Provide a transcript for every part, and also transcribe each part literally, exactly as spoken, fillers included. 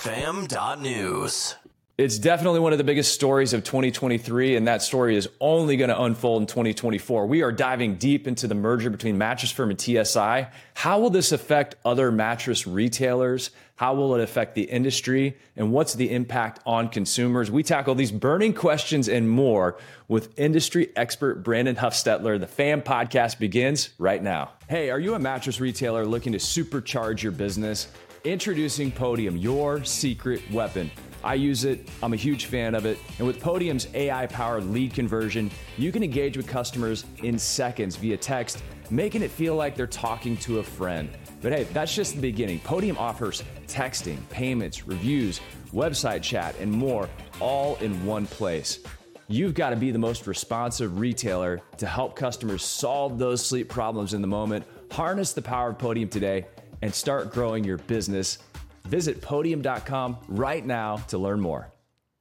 fam dot news. It's definitely one of the biggest stories of twenty twenty-three, and that story is only going to unfold in twenty twenty-four. We are diving deep into the merger between Mattress Firm and T S I. How will this affect other mattress retailers? How will it affect the industry? And what's the impact on consumers? We tackle these burning questions and more with industry expert Brandon Huffstetler. The Fam Podcast begins right now. Hey, are you a mattress retailer looking to supercharge your business? Introducing Podium, your secret weapon. I use it. I'm a huge fan of it. And with Podium's A I-powered lead conversion, you can engage with customers in seconds via text, making it feel like they're talking to a friend. But hey, that's just the beginning. Podium offers texting, payments, reviews, website chat, and more, all in one place. You've got to be the most responsive retailer to help customers solve those sleep problems in the moment. Harness the power of Podium today and start growing your business. Visit podium dot com right now to learn more.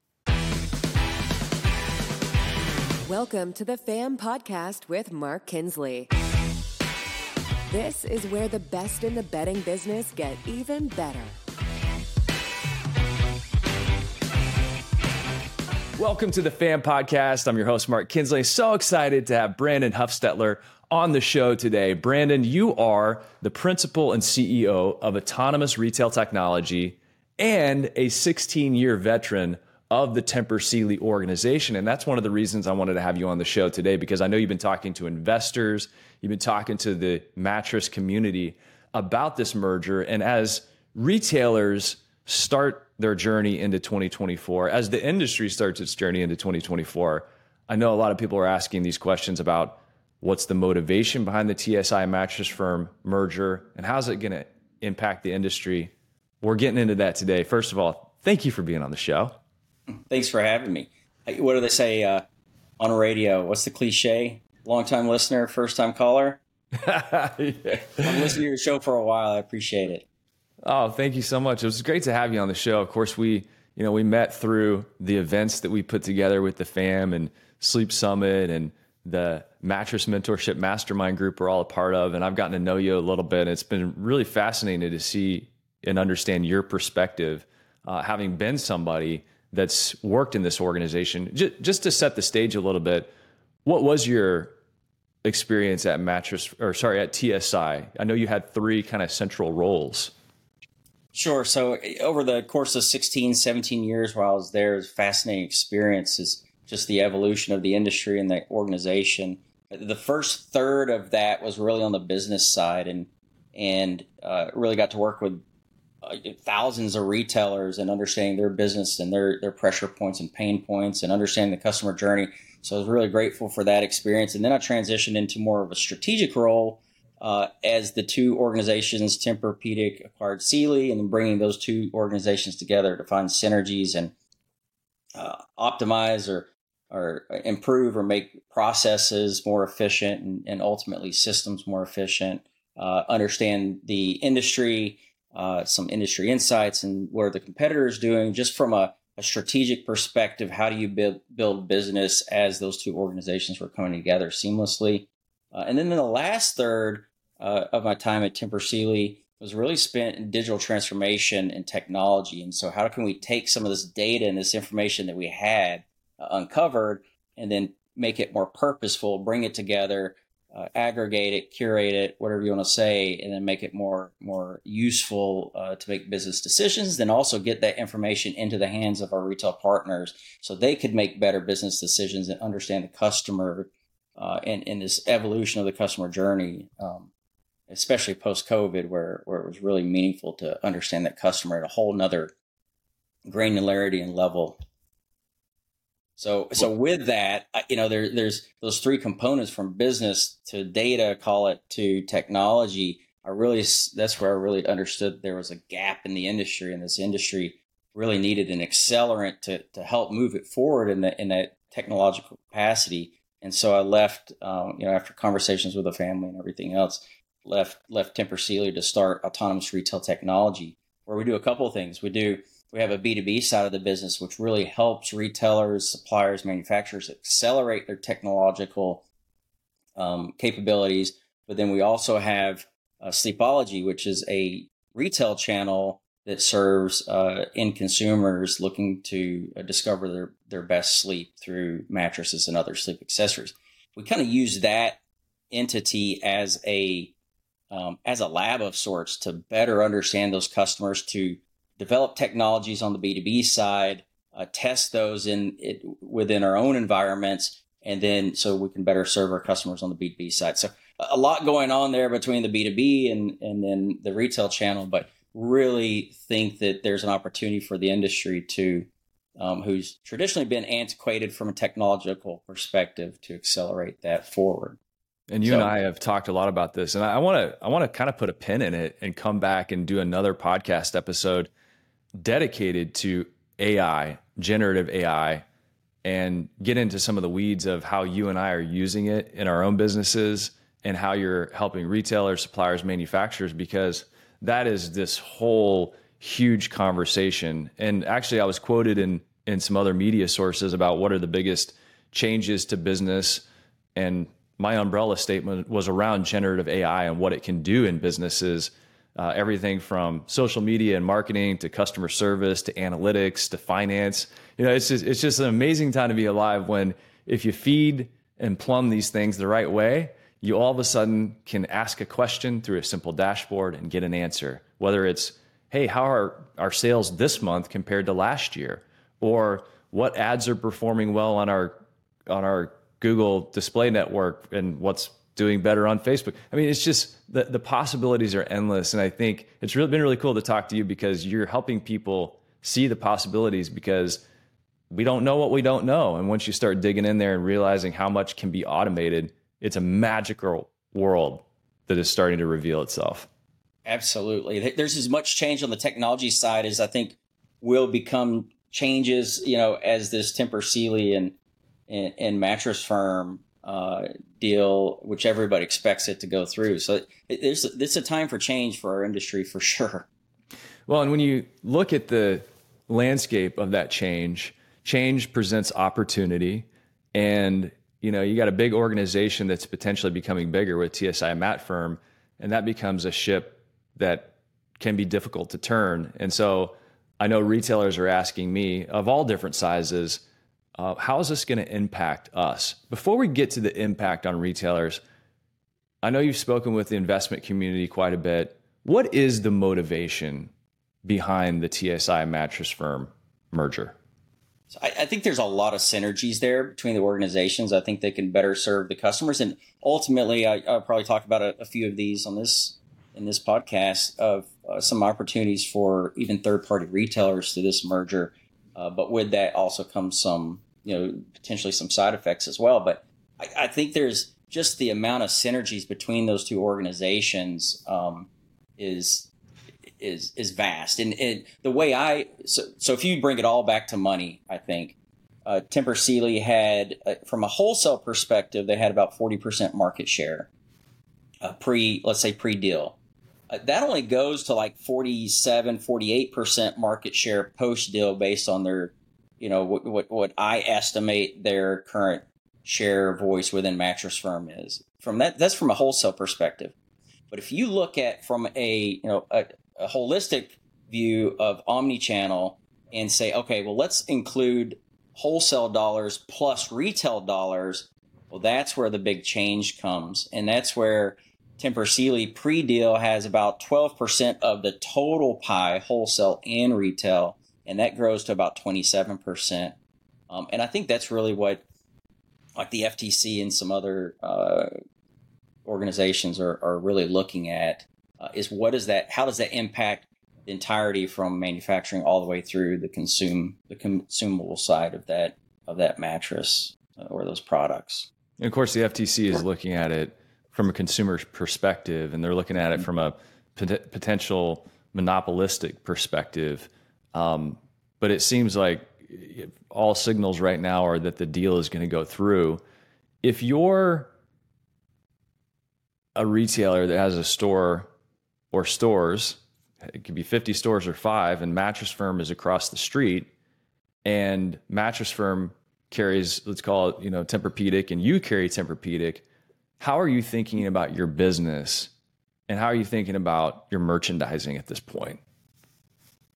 Welcome to the Fam Podcast with Mark Kinsley. This is where the best in the bedding business get even better. Welcome to the Fam Podcast. I'm your host, Mark Kinsley. So excited to have Brandon Huffstetler on the show today. Brandon, you are the principal and C E O of Autonomous Retail Technology and a sixteen-year veteran of the Tempur Sealy organization. And that's one of the reasons I wanted to have you on the show today, because I know you've been talking to investors, you've been talking to the mattress community about this merger. And as retailers start their journey into twenty twenty-four, as the industry starts its journey into twenty twenty-four, I know a lot of people are asking these questions about what's the motivation behind the T S I Mattress Firm merger, and how's it going to impact the industry? We're getting into that today. First of all, thank you for being on the show. Thanks for having me. What do they say uh, on radio? What's the cliche? Long-time listener, first-time caller? yeah. I'm listening to your show for a while. I appreciate it. Oh, thank you so much. It was great to have you on the show. Of course, we, you know, we met through the events that we put together with the Fam and Sleep Summit and the Mattress Mentorship Mastermind group we're all a part of. And I've gotten to know you a little bit. It's been really fascinating to see and understand your perspective, uh, having been somebody that's worked in this organization. Just, just to set the stage a little bit, what was your experience at Mattress, or sorry, at T S I? I know you had three kind of central roles. Sure. So over the course of sixteen, seventeen years while I was there, it was a fascinating experience. Is just the evolution of the industry and the organization. The first third of that was really on the business side, and and uh, really got to work with uh, thousands of retailers and understanding their business and their their pressure points and pain points and understanding the customer journey. So I was really grateful for that experience. And then I transitioned into more of a strategic role uh, as the two organizations, Tempur-Pedic acquired Sealy, and then bringing those two organizations together to find synergies and uh, optimize or or improve or make processes more efficient and, and ultimately systems more efficient, uh, understand the industry, uh, some industry insights and what are the competitors doing, just from a, a strategic perspective. How do you build, build business as those two organizations were coming together seamlessly? Uh, and then in the last third uh, of my time at Tempur Sealy was really spent in digital transformation and technology. And so how can we take some of this data and this information that we had Uh, uncovered and then make it more purposeful, bring it together, uh, aggregate it, curate it, whatever you want to say, and then make it more more useful uh, to make business decisions. Then also get that information into the hands of our retail partners so they could make better business decisions and understand the customer uh, and, and this evolution of the customer journey, um, especially post-COVID, where, where it was really meaningful to understand that customer at a whole nother granularity and level. So, so with that, you know, there, there's those three components, from business to data, call it, to technology. I really, that's where I really understood there was a gap in the industry, and this industry really needed an accelerant to to help move it forward in that in that technological capacity. And so I left, um, you know, after conversations with the family and everything else, left left Tempur Sealy to start Autonomous Retail Technology, where we do a couple of things. We do. We have a B two B side of the business, which really helps retailers, suppliers, manufacturers accelerate their technological um, capabilities. But then we also have uh, Sleepology, which is a retail channel that serves uh, end consumers looking to uh, discover their, their best sleep through mattresses and other sleep accessories. We kind of use that entity as a um, as a lab of sorts to better understand those customers, to develop technologies on the B two B side, uh, test those in it within our own environments, and then so we can better serve our customers on the B two B side. So a lot going on there between the B two B and, and then the retail channel, but really think that there's an opportunity for the industry to, um, who's traditionally been antiquated from a technological perspective, to accelerate that forward. And you so, and I have talked a lot about this, and I want to I want to kind of put a pin in it and come back and do another podcast episode dedicated to A I, generative A I, and get into some of the weeds of how you and I are using it in our own businesses and how you're helping retailers, suppliers, manufacturers, because that is this whole huge conversation. And actually, I was quoted in in some other media sources about what are the biggest changes to business, and my umbrella statement was around generative A I and what it can do in businesses. Uh, everything from social media and marketing to customer service to analytics to finance. You know, it's just, it's just an amazing time to be alive when, if you feed and plumb these things the right way, you all of a sudden can ask a question through a simple dashboard and get an answer. Whether it's, hey, how are our sales this month compared to last year? Or what ads are performing well on our on our Google display network and what's doing better on Facebook. I mean, it's just the, the possibilities are endless. And I think it's really been really cool to talk to you because you're helping people see the possibilities, because we don't know what we don't know. And once you start digging in there and realizing how much can be automated, it's a magical world that is starting to reveal itself. Absolutely. There's as much change on the technology side as I think will become changes, you know, as this Tempur Sealy and, and, and Mattress Firm uh, deal, which everybody expects it to go through. So it, there's it's a time for change for our industry for sure. Well, and when you look at the landscape of that change, change presents opportunity. And, you know, you got a big organization that's potentially becoming bigger with T S I Mat Firm, and that becomes a ship that can be difficult to turn. And so I know retailers are asking me of all different sizes, uh, how is this going to impact us? Before we get to the impact on retailers, I know you've spoken with the investment community quite a bit. What is the motivation behind the T S I Mattress Firm merger? So I, I think there's a lot of synergies there between the organizations. I think they can better serve the customers. And ultimately, I, I'll probably talk about a, a few of these on this in this podcast of uh, some opportunities for even third-party retailers through this merger. Uh, but with that also comes some, you know, potentially some side effects as well. But I, I think there's just the amount of synergies between those two organizations um, is is is vast. And it, the way I so, so if you bring it all back to money, I think uh, Tempur Sealy had, uh, from a wholesale perspective, they had about forty percent market share uh, pre, let's say pre-deal. Uh, that only goes to like forty-seven, forty-eight percent market share post-deal based on their, you know, what, what, what I estimate their current share of voice within Mattress Firm is. From that, that's from a wholesale perspective. But if you look at from a, you know, a, a holistic view of omni-channel and say, okay, well, let's include wholesale dollars plus retail dollars, well, that's where the big change comes. And that's where Tempur Sealy pre-deal has about twelve percent of the total pie, wholesale and retail, and that grows to about twenty-seven percent. Um, and I think that's really what, like the F T C and some other uh, organizations are, are really looking at, uh, is what is that, how does that impact the entirety from manufacturing all the way through the consume the consumable side of that of that mattress uh, or those products. And of course, the F T C is looking at it from a consumer perspective, and they're looking at it from a pot- potential monopolistic perspective. Um, but it seems like all signals right now are that the deal is going to go through. If you're a retailer that has a store or stores, it could be fifty stores or five, and Mattress Firm is across the street, and Mattress Firm carries, let's call it, you know, Tempur-Pedic, and you carry Tempur-Pedic, how are you thinking about your business, and how are you thinking about your merchandising at this point?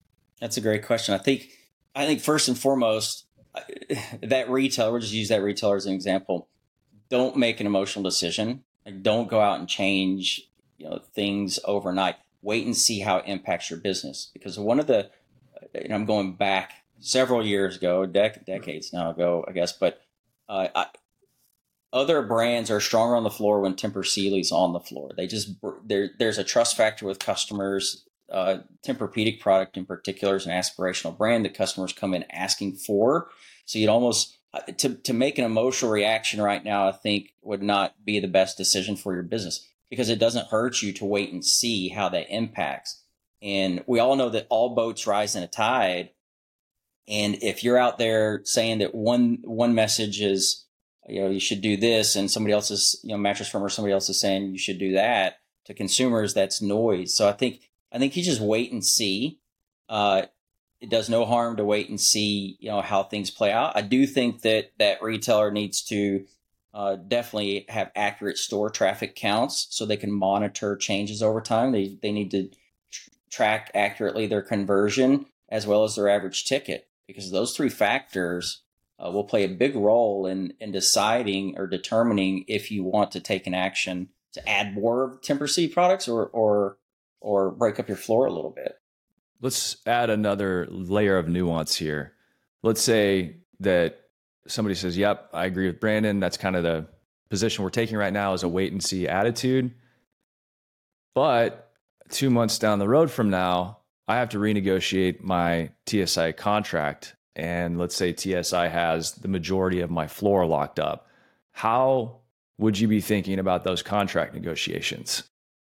That's a great question. I think, I think first and foremost, that retailer, we'll just use that retailer as an example. Don't make an emotional decision. Like, don't go out and change, you know, things overnight. Wait and see how it impacts your business. Because one of the, and I'm going back several years ago, dec- decades now ago, I guess, but uh, I, other brands are stronger on the floor when Tempur-Sealy's on the floor. They just, there, there's a trust factor with customers. Uh, Tempur-Pedic product in particular is an aspirational brand that customers come in asking for. So you'd almost, to, to make an emotional reaction right now, I think would not be the best decision for your business, because it doesn't hurt you to wait and see how that impacts. And we all know that all boats rise in a tide. And if you're out there saying that one, one message is, you know, you should do this, and somebody else is, you know, Mattress Firm or somebody else is saying you should do that, to consumers, that's noise. So I think, I think you just wait and see. Uh, it does no harm to wait and see, you know, how things play out. I do think that that retailer needs to uh, definitely have accurate store traffic counts so they can monitor changes over time. They they need to tr- track accurately their conversion as well as their average ticket, because those three factors uh, will play a big role in in deciding or determining if you want to take an action to add more Tempur-Sealy products or or or break up your floor a little bit. Let's add another layer of nuance here. Let's say that somebody says, yep, I agree with Brandon. That's kind of the position we're taking right now, is a wait and see attitude. But two months down the road from now, I have to renegotiate my T S I contract. And let's say T S I has the majority of my floor locked up. How would you be thinking about those contract negotiations?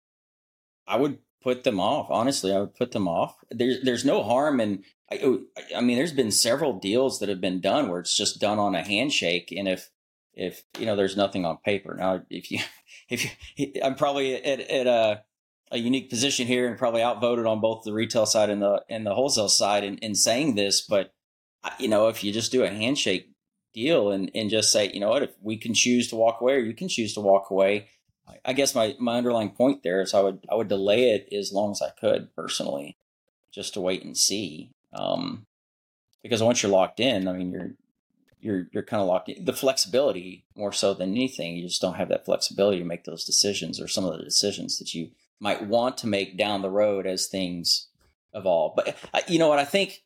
I would put them off. Honestly, I would put them off. There's there's no harm in, I, I mean, there's been several deals that have been done where it's just done on a handshake. And if, if, you know, there's nothing on paper. Now, if you, if you, I'm probably at, at a, a unique position here and probably outvoted on both the retail side and the, and the wholesale side in, in saying this, but you know, if you just do a handshake deal and, and just say, you know what, if we can choose to walk away or you can choose to walk away, I guess my, my underlying point there is I would I would delay it as long as I could personally, just to wait and see. Um, because once you're locked in, I mean, you're you're you're kind of locked in. The flexibility more so than anything, you just don't have that flexibility to make those decisions, or some of the decisions that you might want to make down the road as things evolve. But uh, you know what, I think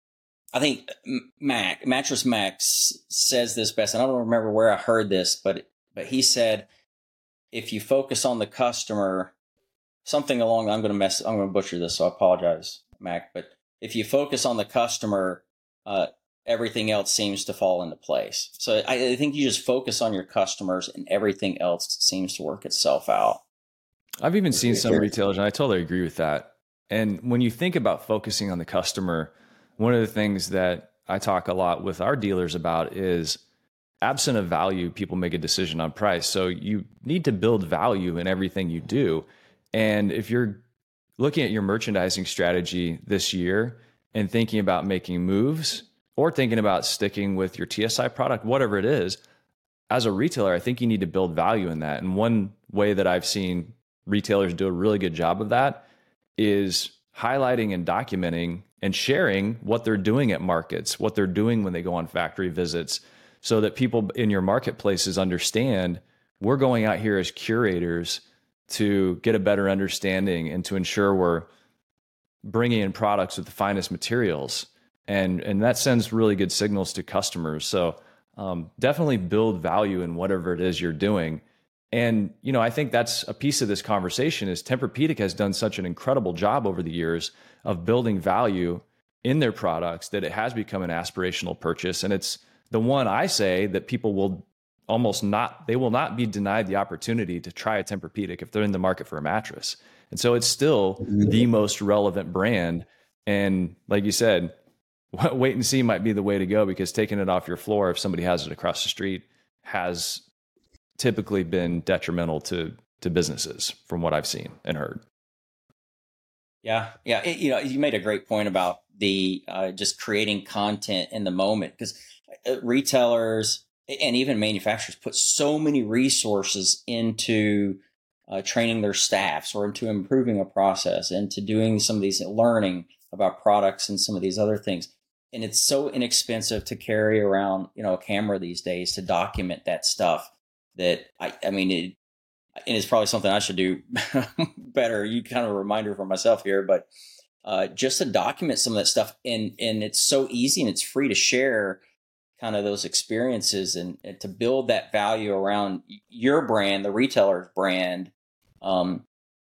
I think Mac Mattress Max says this best, and I don't remember where I heard this, but but he said, if you focus on the customer, something along, I'm going to mess, I'm going to butcher this, so I apologize, Mac. But if you focus on the customer, uh, everything else seems to fall into place. So I, I think you just focus on your customers and everything else seems to work itself out. I've even seen some retailers, and I totally agree with that. And when you think about focusing on the customer, one of the things that I talk a lot with our dealers about is, absent of value, people make a decision on price. So you need to build value in everything you do. And if you're looking at your merchandising strategy this year and thinking about making moves or thinking about sticking with your T S I product, whatever it is, as a retailer, I think you need to build value in that. And one way that I've seen retailers do a really good job of that is highlighting and documenting and sharing what they're doing at markets, what they're doing when they go on factory visits, so that people in your marketplaces understand we're going out here as curators to get a better understanding and to ensure we're bringing in products with the finest materials. And, and that sends really good signals to customers. So um, definitely build value in whatever it is you're doing. And, you know, I think that's a piece of this conversation is Tempur-Pedic has done such an incredible job over the years of building value in their products that it has become an aspirational purchase. And it's the one I say that people will almost not, they will not be denied the opportunity to try a Tempur-Pedic if they're in the market for a mattress. And so it's still the most relevant brand. And like you said, wait and see might be the way to go, because taking it off your floor, if somebody has it across the street, has typically been detrimental to, to businesses from what I've seen and heard. Yeah. Yeah. It, you know, you made a great point about the, uh, just creating content in the moment, because retailers and even manufacturers put so many resources into uh, training their staffs or into improving a process, into doing some of these learning. about products and some of these other things. And it's so inexpensive to carry around, you know, a camera these days to document that stuff that I, I mean, it, and it's probably something I should do better. You kind of a reminder for myself here, but uh, just to document some of that stuff. And, and it's so easy and it's free to share kind of those experiences and, and to build that value around your brand, the retailer's brand, um,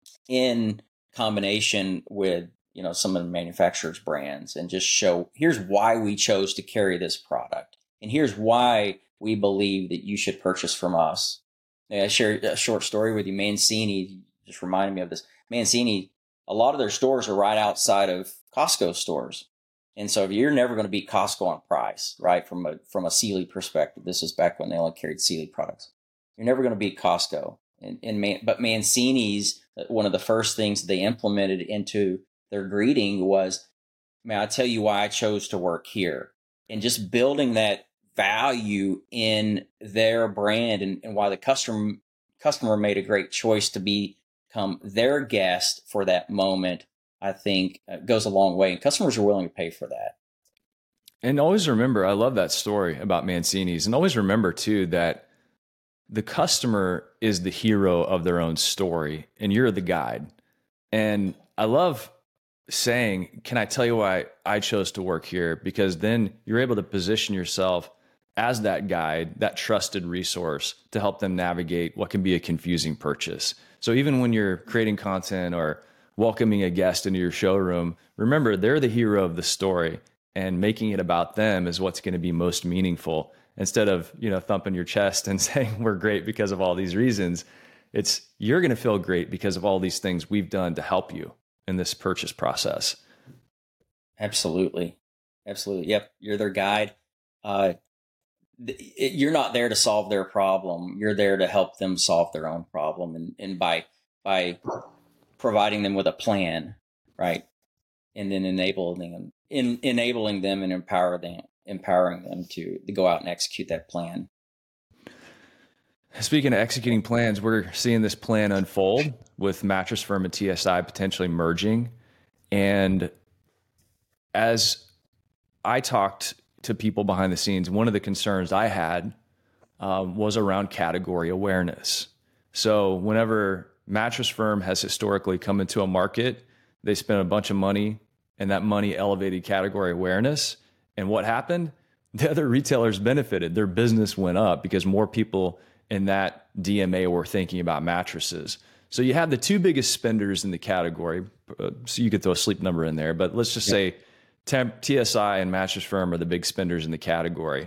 in combination with, you know, some of the manufacturer's brands, and just show, here's why we chose to carry this product. And here's why we believe that you should purchase from us. I shared a short story with you. Mancini just reminded me of this. Mancini, a lot of their stores are right outside of Costco stores. And so if you're never going to beat Costco on price, right? From a, from a Sealy perspective, this is back when they only carried Sealy products. You're never going to beat Costco. And, and Man, but Mancini's, one of the first things they implemented into their greeting was, man, I tell you why I chose to work here. And just building that value in their brand, and, and why the customer customer made a great choice to become their guest for that moment, I think uh, goes a long way. And customers are willing to pay for that. And always remember, I love that story about Mancini's. And always remember, too, that the customer is the hero of their own story, and you're the guide. And I love saying, can I tell you why I chose to work here? Because then you're able to position yourself as that guide, that trusted resource to help them navigate what can be a confusing purchase. So even when you're creating content or welcoming a guest into your showroom, remember, they're the hero of the story, and making it about them is what's going to be most meaningful. Instead of, you know, thumping your chest and saying we're great because of all these reasons, it's you're going to feel great because of all these things we've done to help you in this purchase process. Absolutely. Absolutely. Yep. You're their guide. Uh, it, you're not there to solve their problem. You're there to help them solve their own problem. And, and by, by providing them with a plan, right? And then enabling them, in, enabling them and empower them, empowering them to, to go out and execute that plan. Speaking of executing plans, we're seeing this plan unfold with Mattress Firm and T S I potentially merging. And as I talked to people behind the scenes, one of the concerns I had um, was around category awareness. So whenever Mattress Firm has historically come into a market, they spent a bunch of money, and that money elevated category awareness. And what happened? The other retailers benefited. Their business went up because more people in that D M A were thinking about mattresses. So you have the two biggest spenders in the category. Uh, so you could throw a Sleep Number in there, but let's just yep. say T S I and Mattress Firm are the big spenders in the category.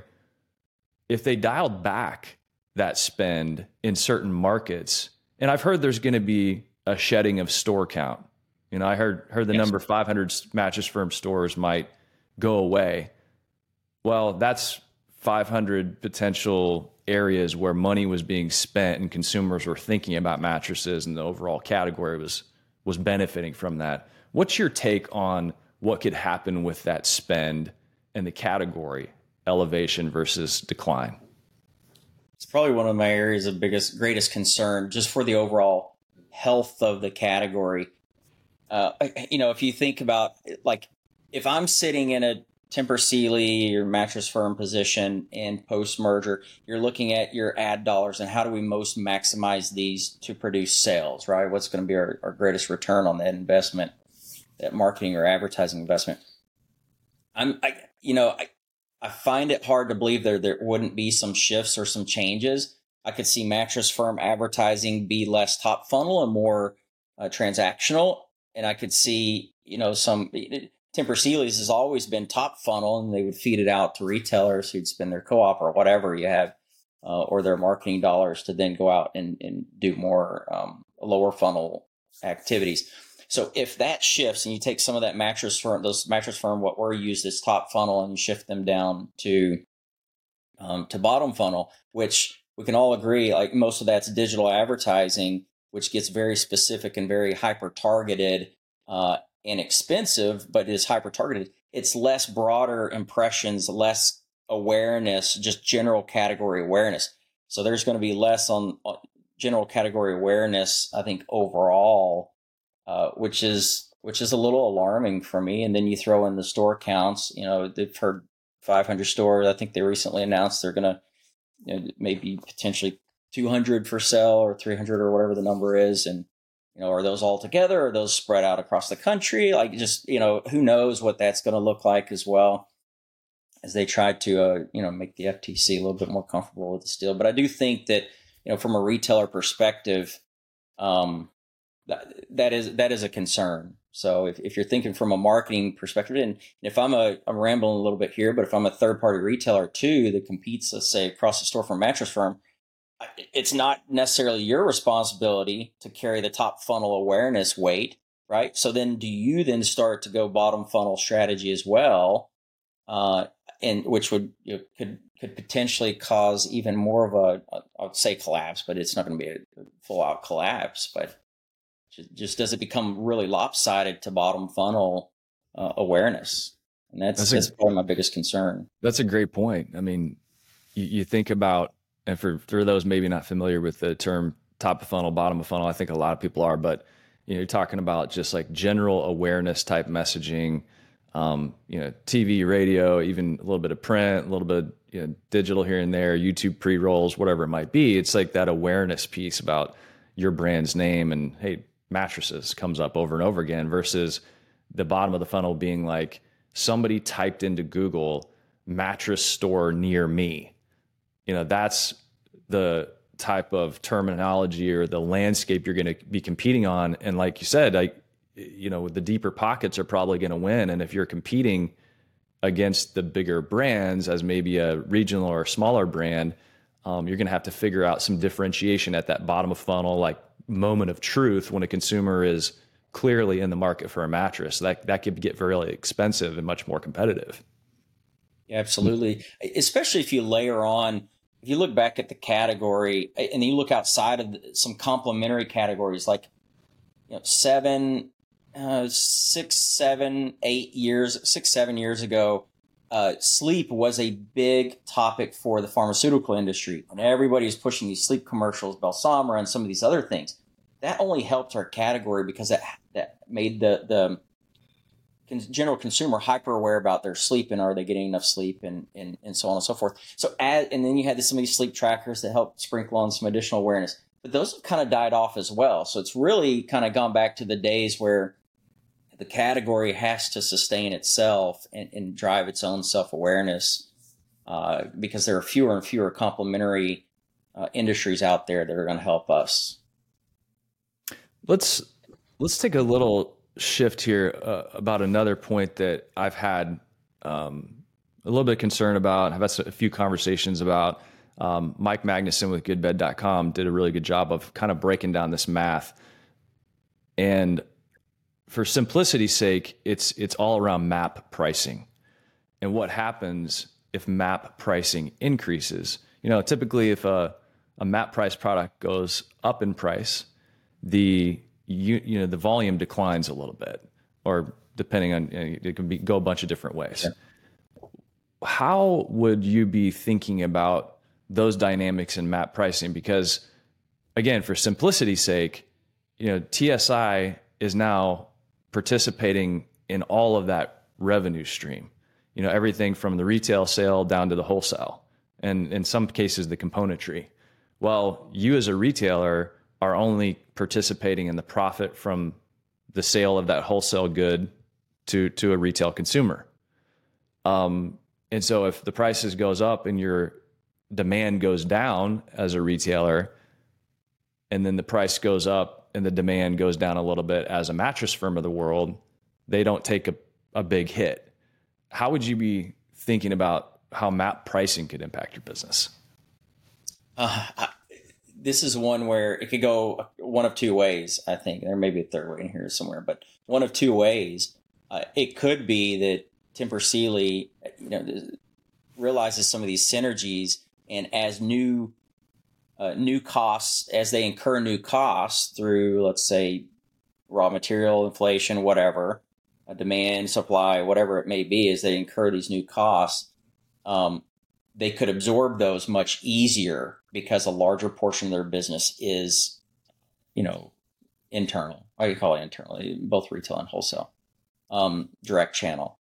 If they dialed back that spend in certain markets, and I've heard there's going to be a shedding of store count. You know, I heard heard the yes. number five hundred Mattress Firm stores might go away. Well, that's five hundred potential areas where money was being spent and consumers were thinking about mattresses, and the overall category was was benefiting from that. What's your take on what could happen with that spend and the category elevation versus decline? It's probably one of my areas of biggest, greatest concern just for the overall health of the category. Uh, you know, if you think about, like, if I'm sitting in a Tempur Sealy or Mattress Firm position and post-merger, you're looking at your ad dollars and how do we most maximize these to produce sales, right? What's going to be our, our greatest return on that investment, that marketing or advertising investment? I'm, I, you know, I, I find it hard to believe there there wouldn't be some shifts or some changes. I could see Mattress Firm advertising be less top funnel and more uh, transactional, and I could see, you know, some. Tempur Sealy's has always been top funnel, and they would feed it out to retailers who'd spend their co-op or whatever you have, uh, or their marketing dollars to then go out and, and do more um, lower funnel activities. So if that shifts and you take some of that Mattress Firm, those Mattress Firm, what were used as top funnel, and you shift them down to um, to bottom funnel, which we can all agree, like most of that's digital advertising, which gets very specific and very hyper targeted. Uh, and expensive, but is hyper-targeted. It's less broader impressions, less awareness, just general category awareness. So there's going to be less on, on general category awareness, I think, overall, uh, which is which is a little alarming for me. And then you throw in the store counts. You know, they've heard five hundred stores. I think they recently announced they're going to, you know, maybe potentially two hundred for sale or three hundred or whatever the number is. And, you know, are those all together? Or are those spread out across the country? Like, just, you know, who knows what that's going to look like as well, as they try to, uh, you know, make the F T C a little bit more comfortable with this deal. But I do think that, you know, from a retailer perspective, um, that, that is that is a concern. So if, if you're thinking from a marketing perspective, and if I'm a, I'm rambling a little bit here, but if I'm a third party retailer too that competes, let's say across the store from Mattress Firm, it's not necessarily your responsibility to carry the top funnel awareness weight, right? So then do you then start to go bottom funnel strategy as well, uh, and which would, you know, could could potentially cause even more of a, a I would say collapse, but it's not going to be a full out collapse, but just does it become really lopsided to bottom funnel uh, awareness? And that's, that's, that's a, probably my biggest concern. That's a great point. I mean, you, you think about, and for, for those maybe not familiar with the term top of funnel, bottom of funnel, I think a lot of people are, but you know, you're talking about just like general awareness type messaging, um, you know, T V, radio, even a little bit of print, a little bit of, you know, digital here and there, YouTube pre-rolls, whatever it might be. It's like that awareness piece about your brand's name and, hey, mattresses comes up over and over again, versus the bottom of the funnel being like somebody typed into Google mattress store near me. You know, that's the type of terminology or the landscape you're going to be competing on. And like you said, like, you know, the deeper pockets are probably going to win. And if you're competing against the bigger brands as maybe a regional or smaller brand, um, you're going to have to figure out some differentiation at that bottom of funnel, like moment of truth when a consumer is clearly in the market for a mattress. That that could get very expensive and much more competitive. Yeah, absolutely. Especially if you layer on, if you look back at the category and you look outside of the, some complementary categories, like, you know, seven, uh, six, seven, eight years, six, seven years ago, uh, sleep was a big topic for the pharmaceutical industry, and everybody was pushing these sleep commercials, Belsomra and some of these other things. That only helped our category because that that made the the general consumer hyper aware about their sleep and are they getting enough sleep, and and, and so on and so forth. So as, and then you had some of these sleep trackers that help sprinkle on some additional awareness, but those have kind of died off as well. So it's really kind of gone back to the days where the category has to sustain itself and, and drive its own self-awareness, uh, because there are fewer and fewer complementary uh, industries out there that are going to help us. Let's let's take a little shift here uh, about another point that I've had um, a little bit of concern about. I've had a few conversations about. Um, Mike Magnuson with good bed dot com did a really good job of kind of breaking down this math. And for simplicity's sake, it's it's all around map pricing. And what happens if map pricing increases? You know, typically if a, a map price product goes up in price, the you, you know the volume declines a little bit, or depending on, you know, it can be go a bunch of different ways. Sure. How would you be thinking about those dynamics in map pricing? Because again, for simplicity's sake, you know, T S I is now participating in all of that revenue stream. You know, everything from the retail sale down to the wholesale, and in some cases the componentry. Well, you as a retailer are only participating in the profit from the sale of that wholesale good to to a retail consumer. Um, and so if the prices goes up and your demand goes down as a retailer, and then the price goes up and the demand goes down a little bit as a Mattress Firm of the world, they don't take a, a big hit. How would you be thinking about how map pricing could impact your business? Uh, I, this is one where it could go one of two ways, I think. There may be a third way in here somewhere, but one of two ways. Uh, it could be that Tempur Sealy, you know, realizes some of these synergies, and as new uh, new costs, as they incur new costs through, let's say, raw material inflation, whatever, uh, demand, supply, whatever it may be, as they incur these new costs, um, they could absorb those much easier because a larger portion of their business is, you know, internal. I could call it internal, both retail and wholesale, um, direct channel.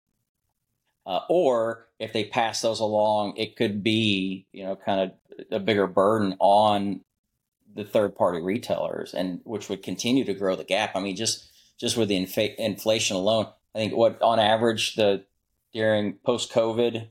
Uh, or if they pass those along, it could be, you know, kind of a bigger burden on the third party retailers, and which would continue to grow the gap. I mean, just just with the inf- inflation alone, I think what on average the during post COVID,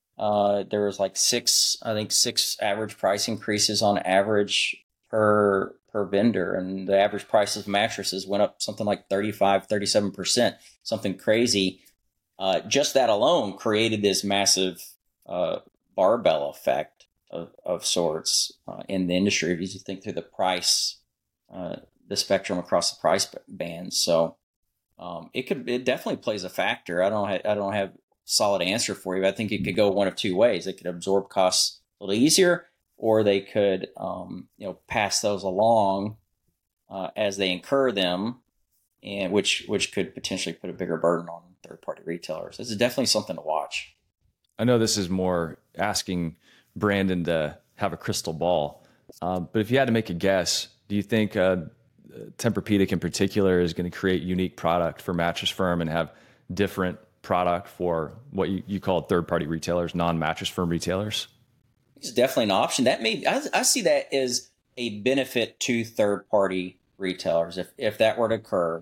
uh, there was like six, I think six average price increases on average per per vendor, and the average price of mattresses went up something like thirty-five, thirty-seven percent, something crazy. Uh, just that alone created this massive uh, barbell effect of, of sorts uh, in the industry. If you think through the price, uh, the spectrum across the price bands, so um, it could it definitely plays a factor. I don't ha- I don't have a solid answer for you, but I think it could go one of two ways. They could absorb costs a little easier, or they could um, you know pass those along uh, as they incur them, and which which could potentially put a bigger burden on third-party retailers. This is definitely something to watch. I know this is more asking Brandon to have a crystal ball, uh, but if you had to make a guess, do you think uh, Tempur-Pedic in particular is going to create unique product for Mattress Firm and have different product for what you, you call third-party retailers, non-Mattress Firm retailers? It's definitely an option. That may I, I see that as a benefit to third-party retailers if if that were to occur.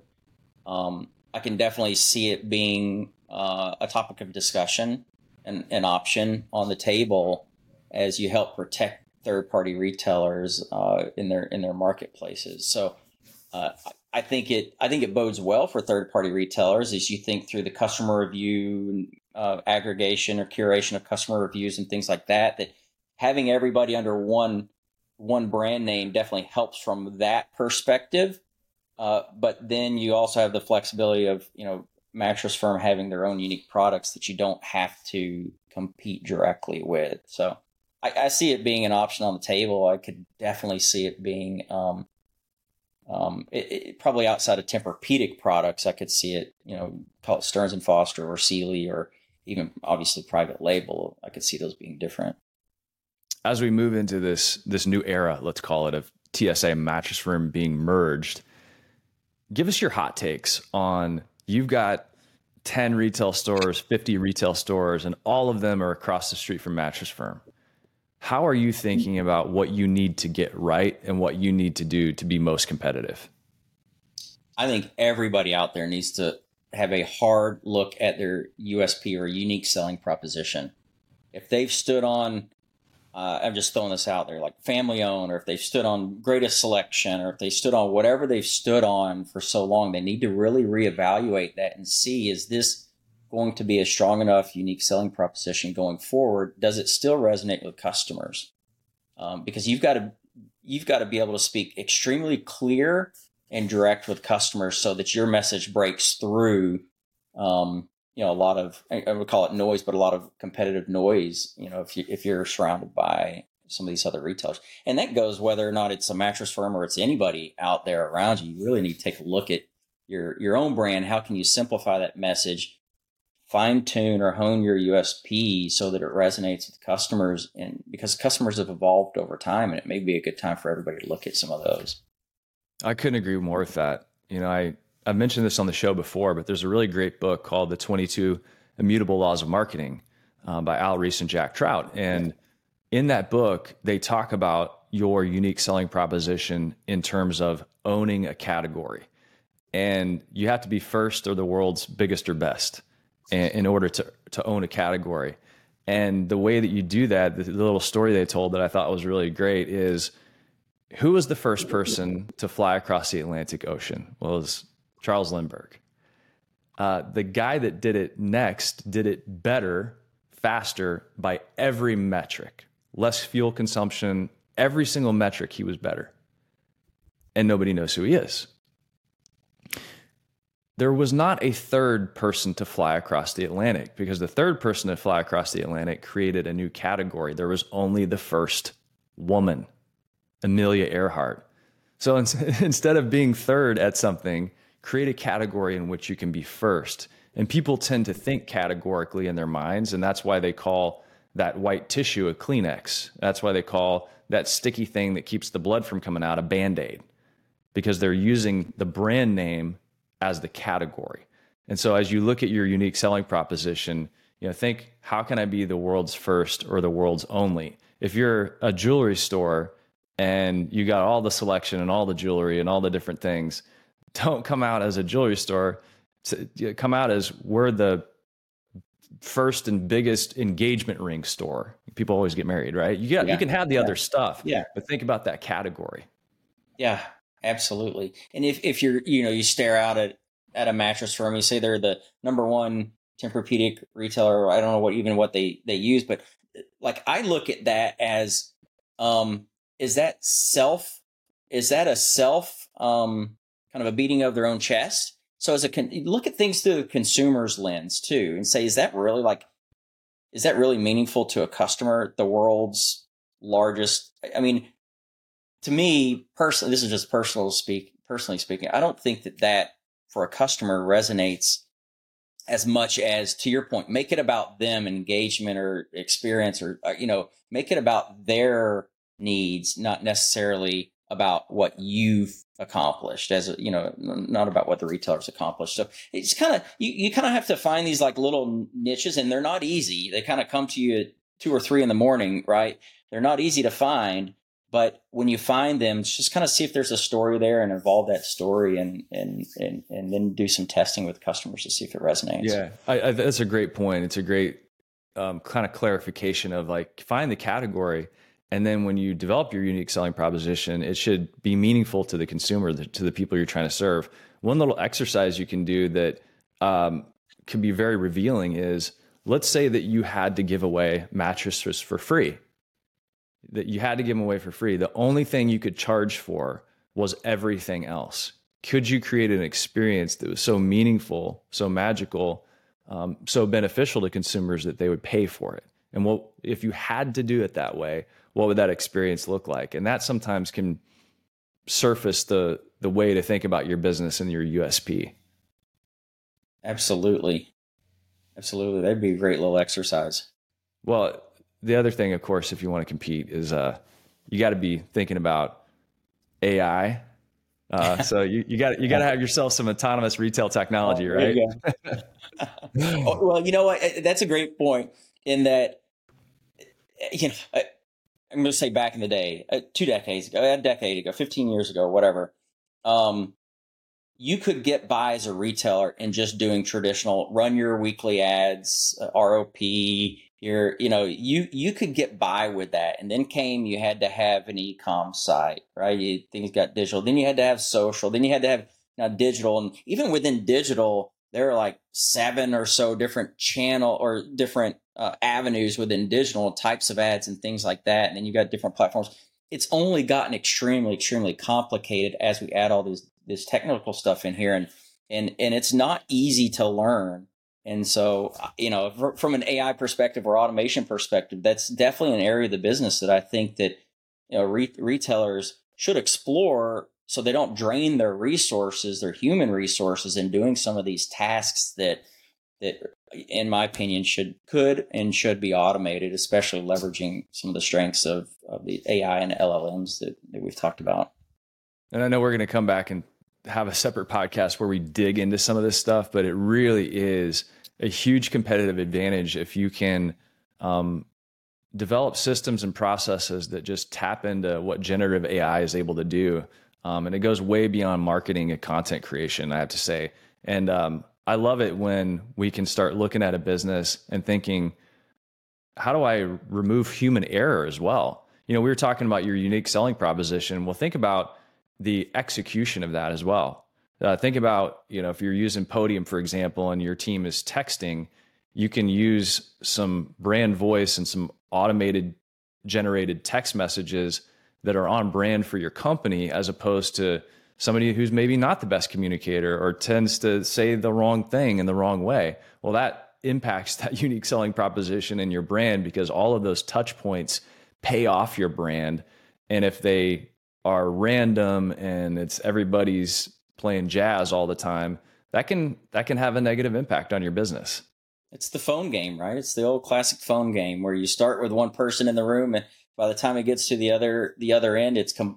Um, I can definitely see it being uh, a topic of discussion and an option on the table as you help protect third-party retailers uh, in their in their marketplaces. So uh, I think it I think it bodes well for third-party retailers as you think through the customer review, uh, aggregation or curation of customer reviews and things like that. That having everybody under one one brand name definitely helps from that perspective. Uh, but then you also have the flexibility of, you know, Mattress Firm having their own unique products that you don't have to compete directly with. So I, I see it being an option on the table. I could definitely see it being um, um, it, it, probably outside of Tempur-Pedic products. I could see it, you know, call it Stearns and Foster or Sealy or even obviously private label. I could see those being different. As we move into this this new era, let's call it, of T S A and Mattress Firm being merged, give us your hot takes on, you've got ten retail stores, fifty retail stores, and all of them are across the street from Mattress Firm. How are you thinking about what you need to get right and what you need to do to be most competitive? I think everybody out there needs to have a hard look at their U S P or unique selling proposition. If they've stood on Uh, I'm just throwing this out there, like family owned, or if they've stood on greatest selection, or if they stood on whatever they've stood on for so long, they need to really reevaluate that and see, is this going to be a strong enough unique selling proposition going forward? Does it still resonate with customers? Um, because you've got to you've got to be able to speak extremely clear and direct with customers so that your message breaks through um, you know, a lot of, I would call it noise, but a lot of competitive noise, you know, if you, if you're surrounded by some of these other retailers. And that goes whether or not it's a Mattress Firm or it's anybody out there around you. You really need to take a look at your, your own brand. How can you simplify that message, fine tune or hone your U S P so that it resonates with customers? And because customers have evolved over time, and it may be a good time for everybody to look at some of those. I couldn't agree more with that. You know, I, I've mentioned this on the show before, but there's a really great book called The twenty-two Immutable Laws of Marketing uh, by Al Ries and Jack Trout. And in that book, they talk about your unique selling proposition in terms of owning a category. And you have to be first or the world's biggest or best in, in order to, to own a category. And the way that you do that, the, the little story they told that I thought was really great is, who was the first person to fly across the Atlantic Ocean? Well, it was Charles Lindbergh. Uh, the guy that did it next did it better, faster by every metric. Less fuel consumption, every single metric he was better. And nobody knows who he is. There was not a third person to fly across the Atlantic, because the third person to fly across the Atlantic created a new category. There was only the first woman, Amelia Earhart. So in, instead of being third at something, create a category in which you can be first. And people tend to think categorically in their minds, and that's why they call that white tissue a Kleenex. That's why they call that sticky thing that keeps the blood from coming out a Band-Aid. because they're using the brand name as the category. And so as you look at your unique selling proposition, you know, think, how can I be the world's first or the world's only? If you're a jewelry store and you got all the selection and all the jewelry and all the different things, don't come out as a jewelry store. Come out as we're the first and biggest engagement ring store. People always get married, right? You got, yeah. you can have the yeah. other stuff, yeah. but think about that category. Yeah, absolutely. And if, if you're, you know, you stare out at, at a mattress firm, you say they're the number one Tempur-Pedic retailer. I don't know what, even what they, they use, but like, I look at that as, um, is that self, is that a self, um, kind of a beating of their own chest? So as a con- look at things through the consumer's lens too, and say, is that really like, is that really meaningful to a customer? The world's largest. I mean, to me personally, this is just personal speak. Personally speaking, I don't think that that for a customer resonates as much as, to your point, make it about them, engagement or experience, or uh, you know, make it about their needs, not necessarily about what you've accomplished, as a, you know, not about what the retailer's accomplished. So it's kind of, you, you kind of have to find these like little niches, and they're not easy. They kind of come to you at two or three in the morning, right? They're not easy to find, but when you find them, just kind of see if there's a story there and evolve that story, and, and, and, and then do some testing with customers to see if it resonates. Yeah, I, I, that's a great point. It's a great um, kind of clarification of like, find the category. And then when you develop your unique selling proposition, it should be meaningful to the consumer, to the people you're trying to serve. One little exercise you can do that um, can be very revealing is, let's say that you had to give away mattresses for free, that you had to give them away for free. The only thing you could charge for was everything else. Could you create an experience that was so meaningful, so magical, um, so beneficial to consumers that they would pay for it? And what if you had to do it that way? What would that experience look like? And that sometimes can surface the the way to think about your business and your U S P. Absolutely. Absolutely. That'd be a great little exercise. Well, the other thing, of course, if you want to compete, is uh, you got to be thinking about A I. Uh, so you, you got you got to have yourself some autonomous retail technology, oh, right? You oh, well, you know what? That's a great point, in that, you know, I, I'm going to say back in the day, uh, two decades ago, a decade ago, fifteen years ago, whatever, um, you could get by as a retailer in just doing traditional, run your weekly ads, uh, R O P, your, you know, you, you could get by with that. And then came, you had to have an e-com site, right? You, things got digital. Then you had to have social. Then you had to have now digital. And even within digital, there are like seven or so different channel or different uh, avenues within digital, types of ads and things like that. And then you got different platforms. It's only gotten extremely, extremely complicated as we add all this, this technical stuff in here. And, and, and it's not easy to learn. And so, you know, from an A I perspective or automation perspective, that's definitely an area of the business that I think that, you know, re- retailers should explore, so they don't drain their resources, their human resources, in doing some of these tasks that, that, in my opinion, should, could and should be automated, especially leveraging some of the strengths of, of the A I and L L Ms that, that we've talked about. And I know we're going to come back and have a separate podcast where we dig into some of this stuff, but it really is a huge competitive advantage if you can um, develop systems and processes that just tap into what generative A I is able to do. Um, and it goes way beyond marketing and content creation, I have to say. And um, I love it when we can start looking at a business and thinking, how do I remove human error as well? You know, we were talking about your unique selling proposition. Well, think about the execution of that as well. Uh, think about, you know, if you're using Podium, for example, and your team is texting, you can use some brand voice and some automated generated text messages that are on brand for your company, as opposed to somebody who's maybe not the best communicator or tends to say the wrong thing in the wrong way. Well, that impacts that unique selling proposition and your brand, because all of those touch points pay off your brand. And if they are random and it's everybody's playing jazz all the time, that can that can have a negative impact on your business. It's the phone game, right? It's the old classic phone game where you start with one person in the room, and by the time it gets to the other the other end, it's com- the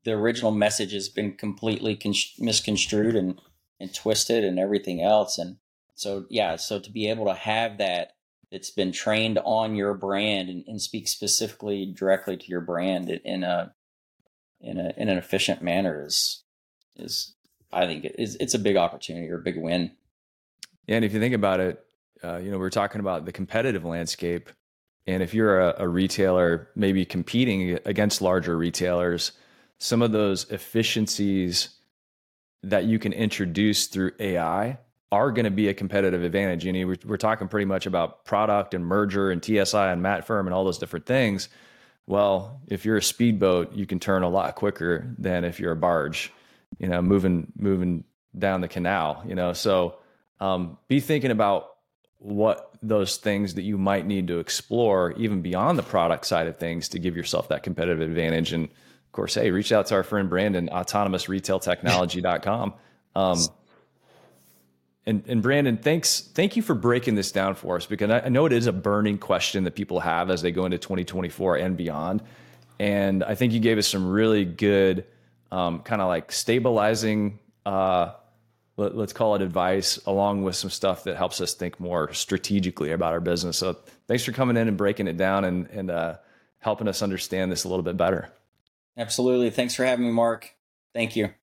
the original message has been completely con- misconstrued and, and twisted and everything else. And so, yeah, so to be able to have that, it's been trained on your brand and, and speak specifically directly to your brand in a, in a, in an efficient manner is, is, I think it is, it's a big opportunity or a big win. And if you think about it, uh, you know, we're talking about the competitive landscape. And if you're a, a retailer, maybe competing against larger retailers, some of those efficiencies that you can introduce through A I are going to be a competitive advantage. You know, we're, we're talking pretty much about product and merger and T S I and Mat Firm and all those different things. Well, if you're a speedboat, you can turn a lot quicker than if you're a barge, you know, moving moving down the canal, you know. So um, be thinking about what those things that you might need to explore even beyond the product side of things to give yourself that competitive advantage. And of course, hey, reach out to our friend Brandon, autonomous retail technology dot com. Um, and, and Brandon, thanks. Thank you for breaking this down for us, because I, I know it is a burning question that people have as they go into twenty twenty-four and beyond. And I think you gave us some really good um, kind of like stabilizing, uh, let, let's call it advice, along with some stuff that helps us think more strategically about our business. So thanks for coming in and breaking it down and, and uh, helping us understand this a little bit better. Absolutely. Thanks for having me, Mark. Thank you.